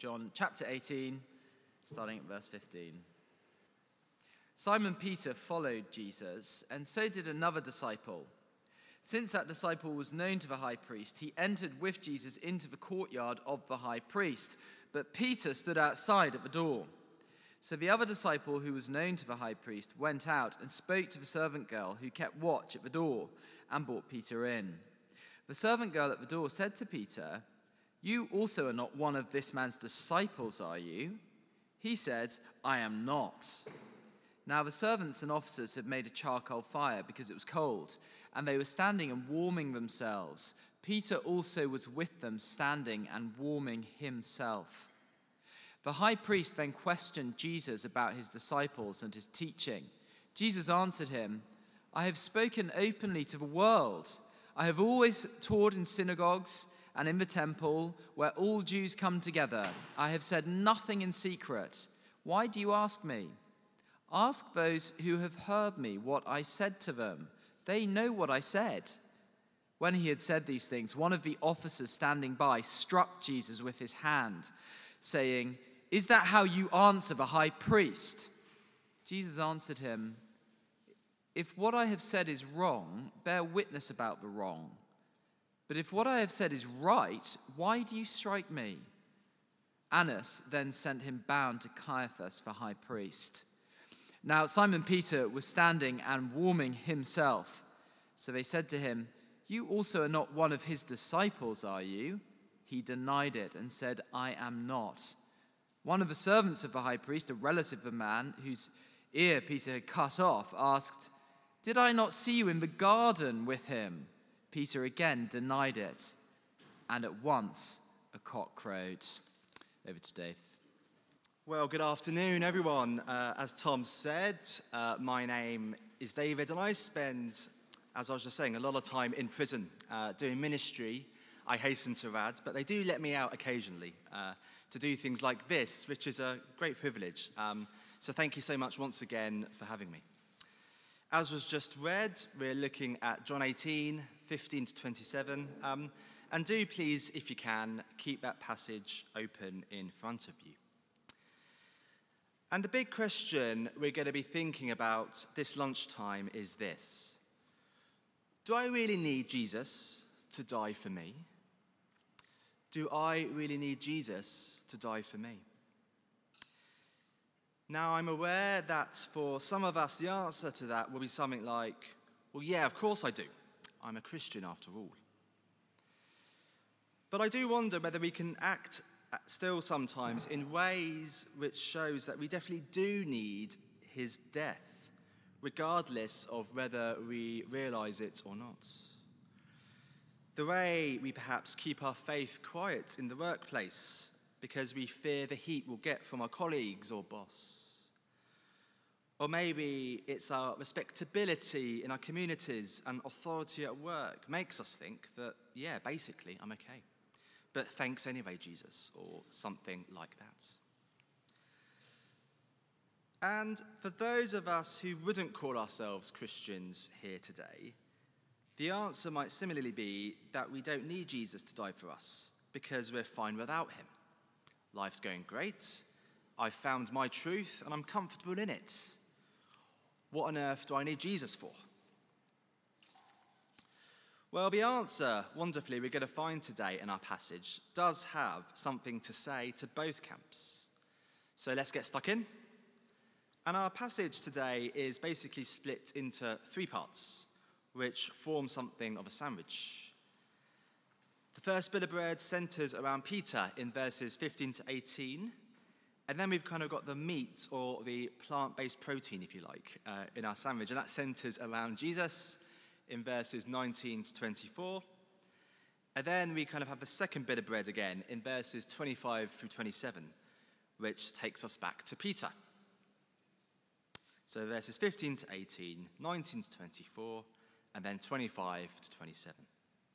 John chapter 18, starting at verse 15. Simon Peter followed Jesus, and so did another disciple. Since that disciple was known to the high priest, he entered with Jesus into the courtyard of the high priest, but Peter stood outside at the door. So the other disciple, who was known to the high priest, went out and spoke to the servant girl who kept watch at the door and brought Peter in. The servant girl at the door said to Peter, "You also are not one of this man's disciples, are you?" He said, "I am not." Now the servants and officers had made a charcoal fire because it was cold, and they were standing and warming themselves. Peter also was with them, standing and warming himself. The high priest then questioned Jesus about his disciples and his teaching. Jesus answered him, "I have spoken openly to the world. I have always taught in synagogues and in the temple where all Jews come together. I have said nothing in secret. Why do you ask me? Ask those who have heard me what I said to them. They know what I said." When he had said these things, one of the officers standing by struck Jesus with his hand, saying, "Is that how you answer the high priest?" Jesus answered him, "If what I have said is wrong, bear witness about the wrong. But if what I have said is right, why do you strike me?" Annas then sent him bound to Caiaphas, the high priest. Now Simon Peter was standing and warming himself. So they said to him, "You also are not one of his disciples, are you?" He denied it and said, "I am not." One of the servants of the high priest, a relative of the man whose ear Peter had cut off, asked, "Did I not see you in the garden with him?" Peter again denied it, and at once a cock crowed. Over to Dave. Well, good afternoon, everyone. As Tom said, my name is David, and I spend, as I was just saying, a lot of time in prison doing ministry. I hasten to add, but they do let me out occasionally to do things like this, which is a great privilege. So thank you so much once again for having me. As was just read, we're looking at John 18, 15 to 27. And do please, if you can, keep that passage open in front of you. And the big question we're going to be thinking about this lunchtime is this: do I really need Jesus to die for me? Do I really need Jesus to die for me? Now, I'm aware that for some of us, the answer to that will be something like, well, yeah, of course I do. I'm a Christian after all. But I do wonder whether we can act still sometimes in ways which shows that we definitely do need his death, regardless of whether we realize it or not. The way we perhaps keep our faith quiet in the workplace because we fear the heat we'll get from our colleagues or boss. Or maybe it's our respectability in our communities and authority at work makes us think that, yeah, basically, I'm okay. But thanks anyway, Jesus, or something like that. And for those of us who wouldn't call ourselves Christians here today, the answer might similarly be that we don't need Jesus to die for us because we're fine without him. Life's going great. I've found my truth and I'm comfortable in it. What on earth do I need Jesus for? Well, the answer, wonderfully, we're going to find today in our passage does have something to say to both camps. So let's get stuck in. And our passage today is basically split into three parts, which form something of a sandwich. The first bit of bread centers around Peter in verses 15 to 18. And then we've kind of got the meat, or the plant-based protein, if you like, in our sandwich. And that centers around Jesus in verses 19 to 24. And then we kind of have the second bit of bread again in verses 25 through 27, which takes us back to Peter. So verses 15 to 18, 19 to 24, and then 25 to 27.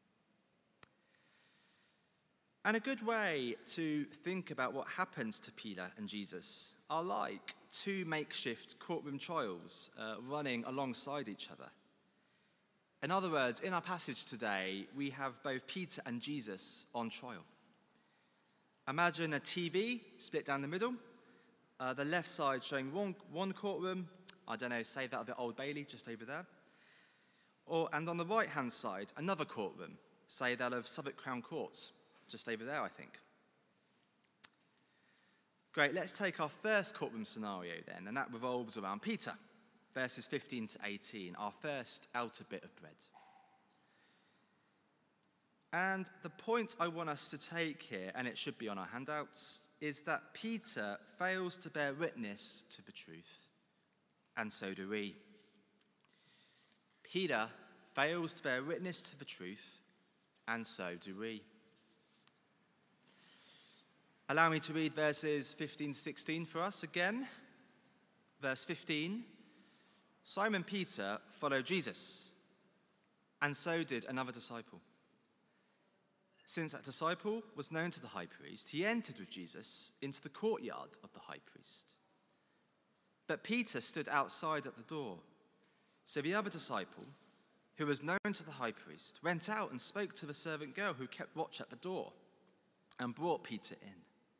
And a good way to think about what happens to Peter and Jesus are like two makeshift courtroom trials running alongside each other. In other words, in our passage today, we have both Peter and Jesus on trial. Imagine a TV split down the middle, the left side showing one courtroom, I don't know, say that of the Old Bailey, just over there. And on the right-hand side, another courtroom, say that of Southwark Crown Court, just over there, I think. Great, let's take our first courtroom scenario then, and that revolves around Peter, verses 15 to 18, our first outer bit of bread. And the point I want us to take here, and it should be on our handouts, is that Peter fails to bear witness to the truth, and so do we. Peter fails to bear witness to the truth, and so do we. Allow me to read verses 15 to 16 for us again. Verse 15, Simon Peter followed Jesus, and so did another disciple. Since that disciple was known to the high priest, he entered with Jesus into the courtyard of the high priest. But Peter stood outside at the door. So the other disciple, who was known to the high priest, went out and spoke to the servant girl who kept watch at the door and brought Peter in.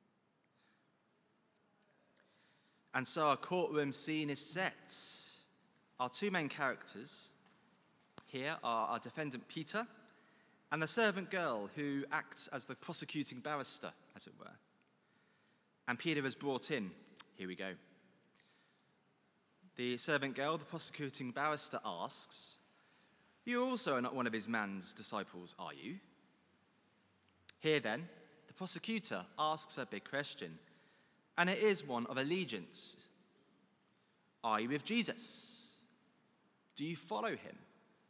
And so our courtroom scene is set. Our two main characters here are our defendant Peter and the servant girl who acts as the prosecuting barrister, as it were. And Peter is brought in. Here we go. The servant girl, the prosecuting barrister, asks, "You also are not one of his man's disciples, are you?" Here then, the prosecutor asks a big question, and it is one of allegiance. Are you with Jesus? Do you follow him?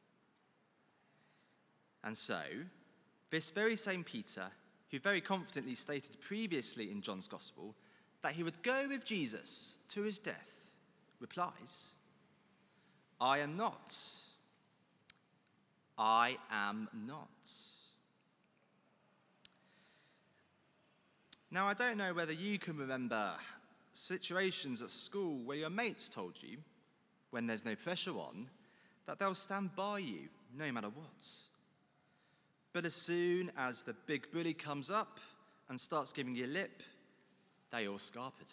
And so, this very same Peter, who very confidently stated previously in John's Gospel that he would go with Jesus to his death, replies, "I am not. I am not." Now, I don't know whether you can remember situations at school where your mates told you, when there's no pressure on, that they'll stand by you no matter what. But as soon as the big bully comes up and starts giving you lip, they all scarpered.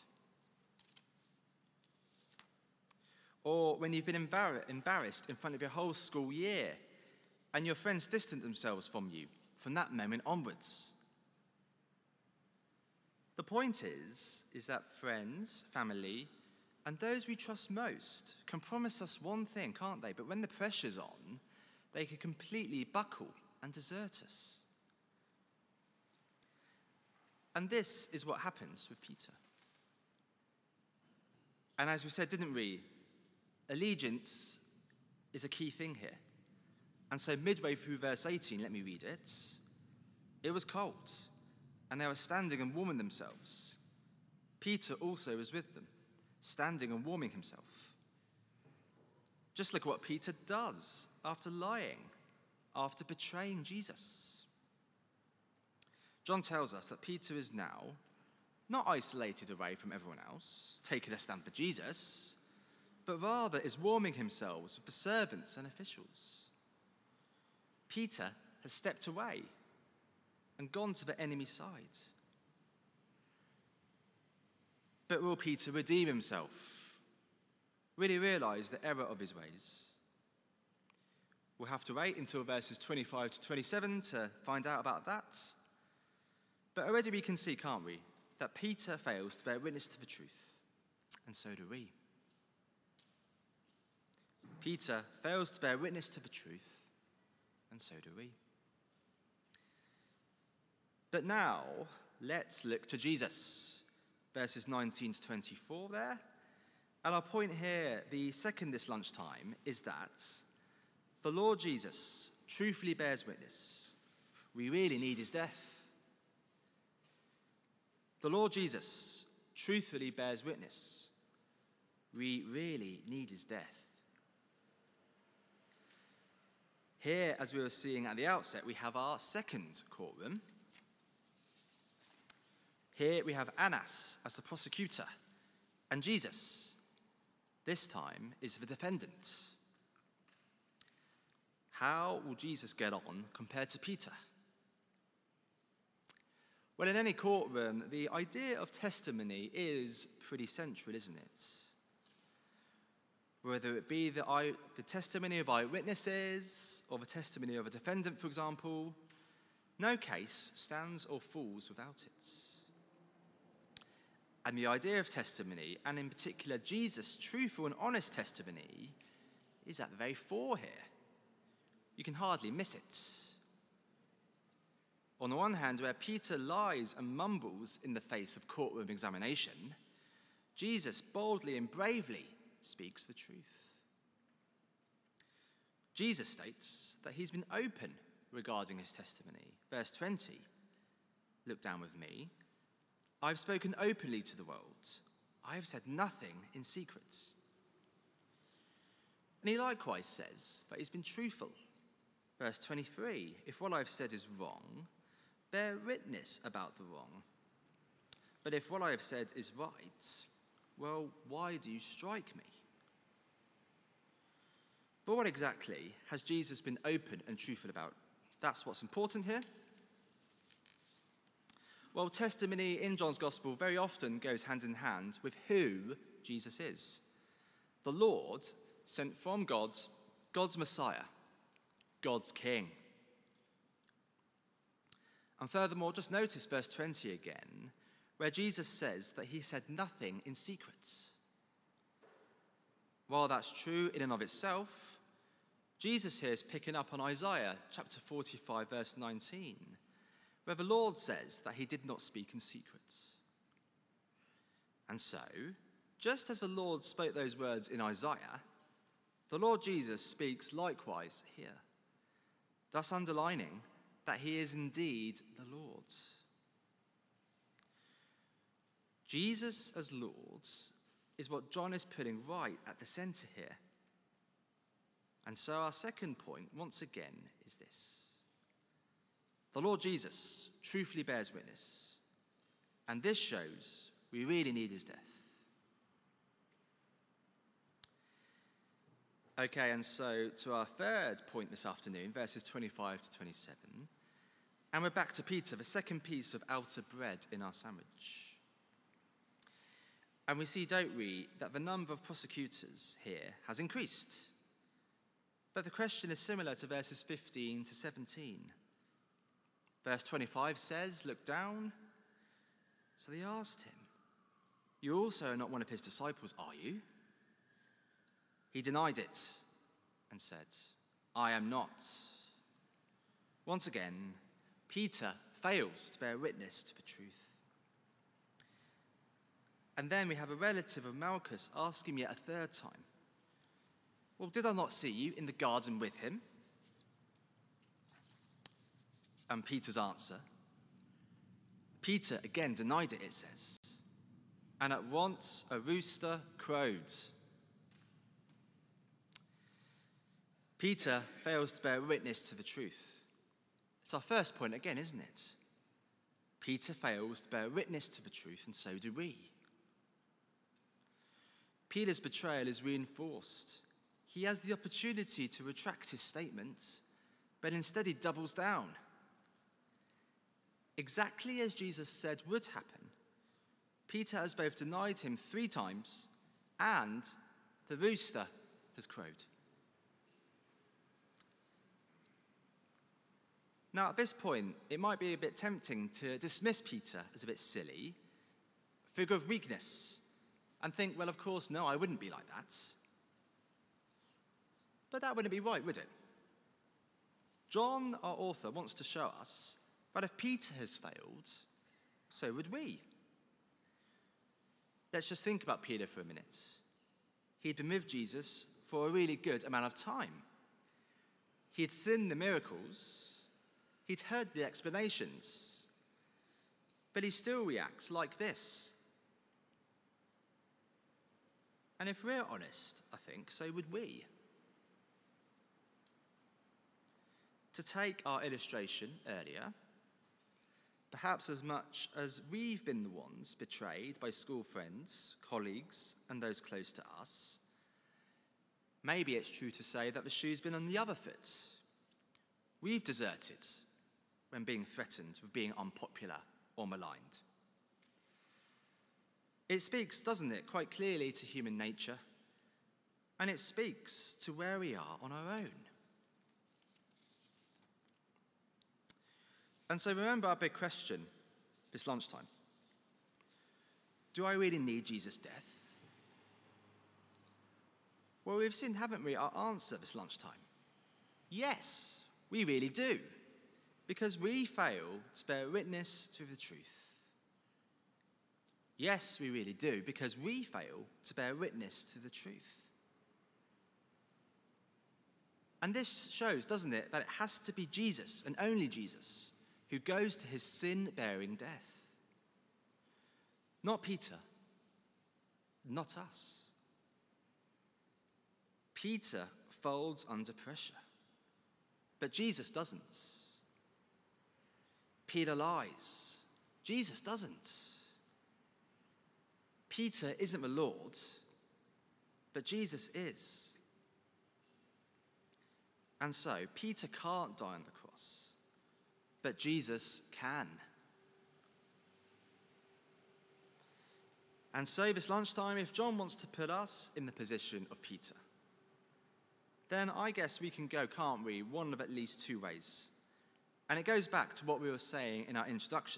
Or when you've been embarrassed in front of your whole school year and your friends distant themselves from you from that moment onwards. The point is that friends, family, and those we trust most can promise us one thing, can't they? But when the pressure's on, they can completely buckle and desert us. And this is what happens with Peter. And as we said, didn't we? Allegiance is a key thing here. And so midway through verse 18, let me read it. It was cold, and they were standing and warming themselves. Peter also was with them, standing and warming himself. Just look at what Peter does after lying, after betraying Jesus. John tells us that Peter is now not isolated away from everyone else, taking a stand for Jesus, but rather is warming himself with the servants and officials. Peter has stepped away and gone to the enemy's side. But will Peter redeem himself? Really realize the error of his ways? We'll have to wait until verses 25 to 27 to find out about that. But already we can see, can't we, that Peter fails to bear witness to the truth, and so do we. Peter fails to bear witness to the truth, and so do we. But now, let's look to Jesus, verses 19 to 24 there. And our point here, the second this lunchtime, is that the Lord Jesus truthfully bears witness. We really need his death. The Lord Jesus truthfully bears witness. We really need his death. Here, as we were seeing at the outset, we have our second courtroom. Here we have Annas as the prosecutor, and Jesus, this time, is the defendant. How will Jesus get on compared to Peter? Well, in any courtroom, the idea of testimony is pretty central, isn't it? Whether it be the testimony of eyewitnesses or the testimony of a defendant, for example, no case stands or falls without it. And the idea of testimony, and in particular Jesus' truthful and honest testimony, is at the very fore here. You can hardly miss it. On the one hand, where Peter lies and mumbles in the face of courtroom examination, Jesus boldly and bravely speaks the truth. Jesus states that he's been open regarding his testimony. Verse 20, look down with me. I've spoken openly to the world. I have said nothing in secrets. And he likewise says that he's been truthful. Verse 23, if what I've said is wrong, bear witness about the wrong. But if what I have said is right, well, why do you strike me? But what exactly has Jesus been open and truthful about? That's what's important here. Well, testimony in John's Gospel very often goes hand in hand with who Jesus is. The Lord sent from God's Messiah, God's King. And furthermore, just notice verse 20 again, where Jesus says that he said nothing in secret. While that's true in and of itself, Jesus here is picking up on Isaiah chapter 45, verse 19, where the Lord says that he did not speak in secret. And so, just as the Lord spoke those words in Isaiah, the Lord Jesus speaks likewise here, thus underlining that he is indeed the Lord. Jesus as Lord is what John is putting right at the centre here. And so our second point, once again, is this. The Lord Jesus truthfully bears witness, and this shows we really need his death. Okay, and so to our third point this afternoon, verses 25 to 27, and we're back to Peter, the second piece of outer bread in our sandwich. And we see, don't we, that the number of prosecutors here has increased. But the question is similar to verses 15 to 17. Verse 25 says, look down. So they asked him, you also are not one of his disciples, are you? He denied it and said, I am not. Once again, Peter fails to bear witness to the truth. And then we have a relative of Malchus asking yet a third time, well, did I not see you in the garden with him? And Peter's answer, Peter again denied it, it says. And at once a rooster crowed. Peter fails to bear witness to the truth. It's our first point again, isn't it? Peter fails to bear witness to the truth, and so do we. Peter's betrayal is reinforced. He has the opportunity to retract his statement, but instead he doubles down. Exactly as Jesus said would happen, Peter has both denied him 3 times and the rooster has crowed. Now, at this point, it might be a bit tempting to dismiss Peter as a bit silly, a figure of weakness, and think, well, of course, no, I wouldn't be like that. But that wouldn't be right, would it? John, our author, wants to show us that if Peter has failed, so would we. Let's just think about Peter for a minute. He'd been with Jesus for a really good amount of time. He'd seen the miracles. He'd heard the explanations. But he still reacts like this. And if we're honest, I think, so would we. To take our illustration earlier, perhaps as much as we've been the ones betrayed by school friends, colleagues, and those close to us, maybe it's true to say that the shoe's been on the other foot. We've deserted when being threatened with being unpopular or maligned. It speaks, doesn't it, quite clearly to human nature, and it speaks to where we are on our own. And so remember our big question this lunchtime. Do I really need Jesus' death? Well, we've seen, haven't we, our answer this lunchtime? Yes, we really do, because we fail to bear witness to the truth. Yes, we really do, because we fail to bear witness to the truth. And this shows, doesn't it, that it has to be Jesus, and only Jesus, who goes to his sin-bearing death. Not Peter, not us. Peter folds under pressure, but Jesus doesn't. Peter lies, Jesus doesn't. Peter isn't the Lord, but Jesus is. And so, Peter can't die on the cross, but Jesus can. And so this lunchtime, if John wants to put us in the position of Peter, then I guess we can go, can't we, one of at least two ways. And it goes back to what we were saying in our introduction.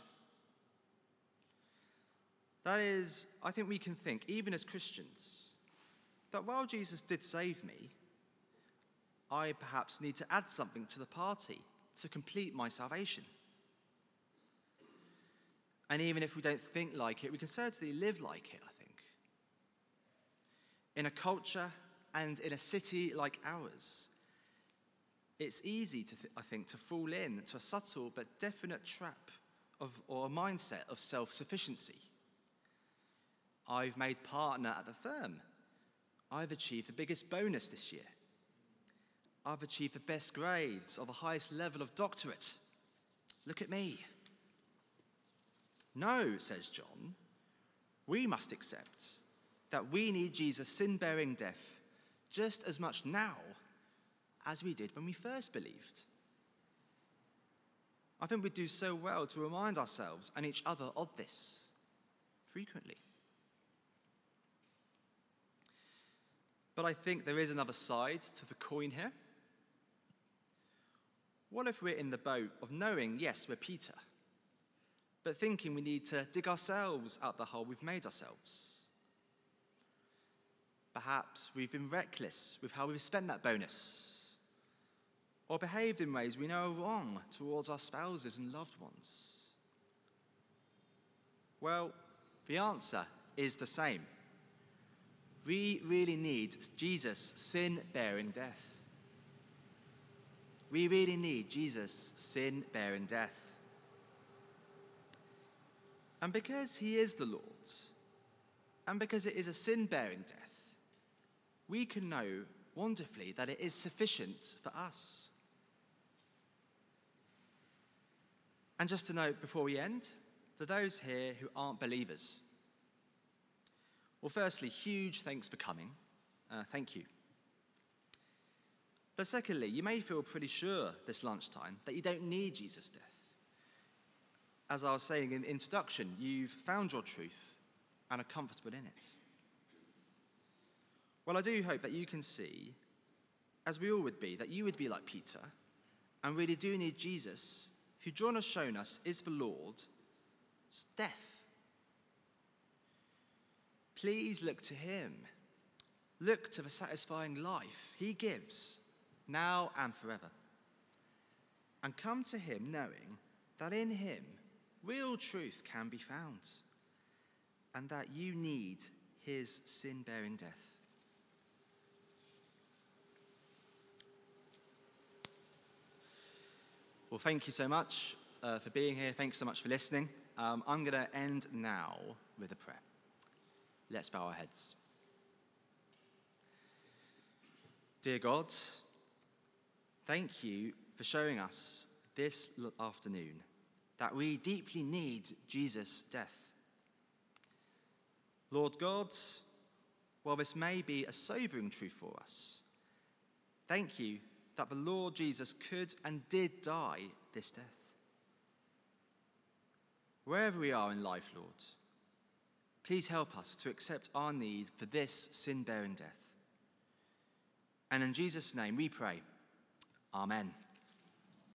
That is, I think we can think, even as Christians, that while Jesus did save me, I perhaps need to add something to the party to complete my salvation. And even if we don't think like it, we can certainly live like it, I think. In a culture and in a city like ours, it's easy, I think, to fall into a subtle but definite trap or a mindset of self-sufficiency. I've made partner at the firm. I've achieved the biggest bonus this year. I've achieved the best grades or the highest level of doctorate. Look at me. No, says John, we must accept that we need Jesus' sin-bearing death just as much now as we did when we first believed. I think we do so well to remind ourselves and each other of this frequently. But I think there is another side to the coin here. What if we're in the boat of knowing, yes, we're Peter, but thinking we need to dig ourselves out the hole we've made ourselves? Perhaps we've been reckless with how we've spent that bonus, or behaved in ways we know are wrong towards our spouses and loved ones. Well, the answer is the same. We really need Jesus' sin-bearing death. We really need Jesus' sin-bearing death. And because he is the Lord, and because it is a sin-bearing death, we can know wonderfully that it is sufficient for us. And just to note before we end, for those here who aren't believers, well, firstly, huge thanks for coming. Thank you. But secondly, you may feel pretty sure this lunchtime that you don't need Jesus' death. As I was saying in the introduction, you've found your truth and are comfortable in it. Well, I do hope that you can see, as we all would be, that you would be like Peter and really do need Jesus, who John has shown us is the Lord's death. Please look to him. Look to the satisfying life he gives now and forever. And come to him knowing that in him real truth can be found and that you need his sin-bearing death. Well, thank you so much for being here. Thanks so much for listening. I'm going to end now with a prayer. Let's bow our heads. Dear God, thank you for showing us this afternoon that we deeply need Jesus' death. Lord God, while this may be a sobering truth for us, thank you that the Lord Jesus could and did die this death. wherever we are in life, Lord, please help us to accept our need for this sin-bearing death. And in Jesus' name we pray, Amen.